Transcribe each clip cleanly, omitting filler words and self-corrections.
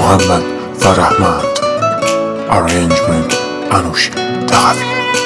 Muhammad و رحمت. Arrangement انوش تقوی.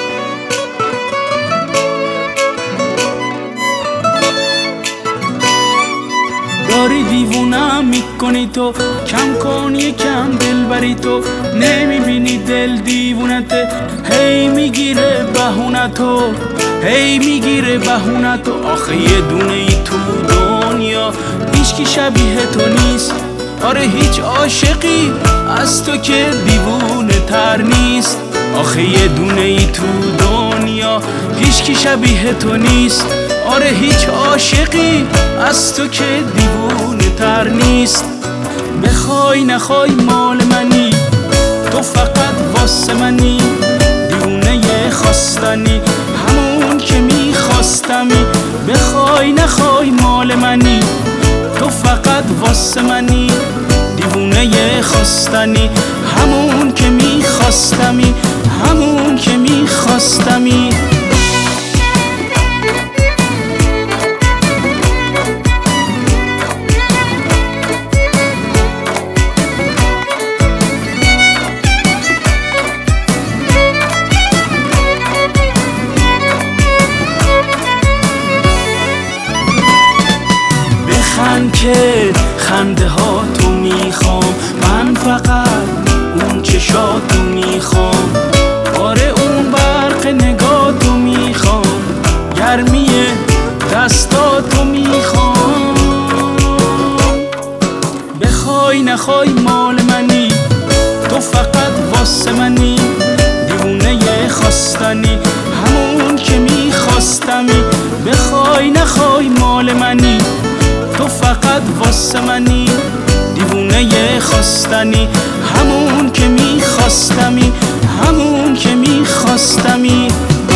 داری دیوونم میکنی تو، کم کن یکم دل بری تو، نمیبینی دل دیوونته، هی میگیره بهونتو، هی میگیره بهونتو. آخه یه دونه ای تو دنیا هیچکی شبیه تو نیست، آره هیچ عاشقی از تو که دیوونه تر نیست. آخه یه دونه ای تو دنیا هیچکی شبیه تو نیست، آره هیچ عاشقی از تو که دیوونه تر نیست. بخوای نخوای مال منی، تو فقط واسه منی، دیوونه خواستنی، همون که میخواستمی. بخوای نخوای مال منی، تو فقط واسه منی، دیوونه خواستنی، همون که میخواستمی، همون که میخواستمی. بخند که خنده ها تو میخوام، من فقط اون چشاتو میخوام، آره اون برق نگاتو میخوام، گرمی دستاتو میخوام. بخوای نخوای مال منی، تو فقط واسه منی، دیوونه خواستنی، همون که میخواستمی. بخوای نخوای مال منی، تو فقط واسه منی، دیوونه خواستنی، همون که میخواستمی، همون که میخواستمی.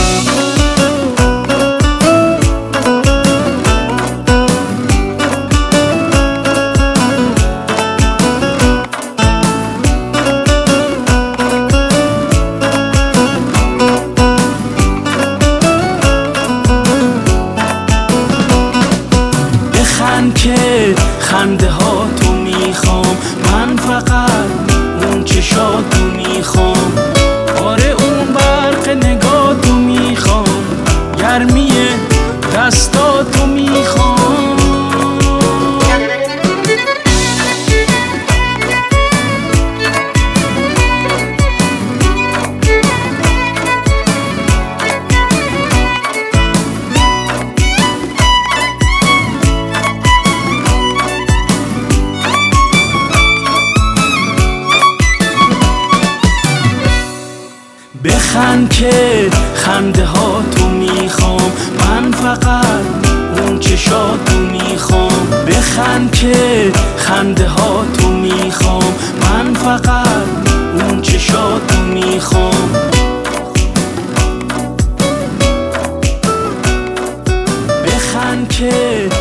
بخند که خنده ها تو میخوام، من فقط اون چشاتو میخوام، آره اون برق نگاتو میخوام، گرمی دستاتو میخوام. بخند که خنده ها تو میخوام، من فقط اون چشاتو میخوام. بخند که خنده ها تو میخوام، من فقط اون چشاتو میخوام. بخند که